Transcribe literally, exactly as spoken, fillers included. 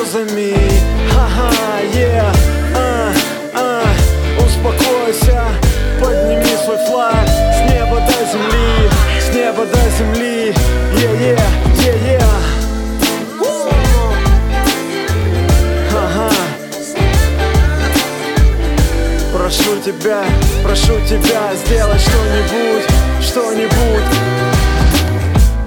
розами. Ха-ха, yeah, а, а, успокойся, подними свой флаг с неба до земли, с неба до земли. Yeah, yeah, yeah, yeah. Ага. Прошу тебя, прошу тебя, сделай что-нибудь, что-нибудь